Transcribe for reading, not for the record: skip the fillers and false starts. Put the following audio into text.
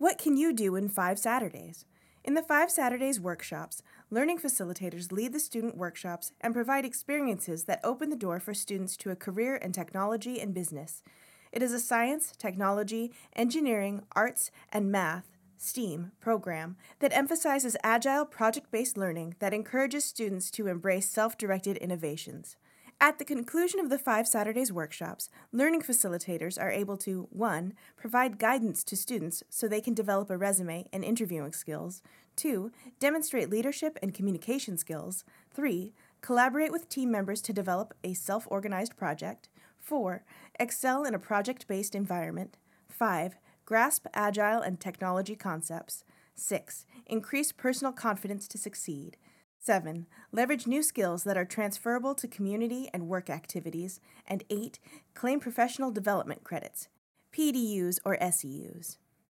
What can you do in 5 Saturdays? In the 5 Saturdays workshops, learning facilitators lead the student workshops and provide experiences that open the door for students to a career in technology and business. It is a science, technology, engineering, arts, and math STEAM program that emphasizes agile project-based learning that encourages students to embrace self-directed innovations. At the conclusion of the 5 Saturdays workshops, learning facilitators are able to 1. Provide guidance to students so they can develop a resume and interviewing skills, 2. Demonstrate leadership and communication skills, 3. Collaborate with team members to develop a self-organized project, 4. Excel in a project-based environment, 5. Grasp agile and technology concepts, 6. Increase personal confidence to succeed, 7. Leverage new skills that are transferable to community and work activities. And 8. Claim professional development credits, PDUs or SEUs.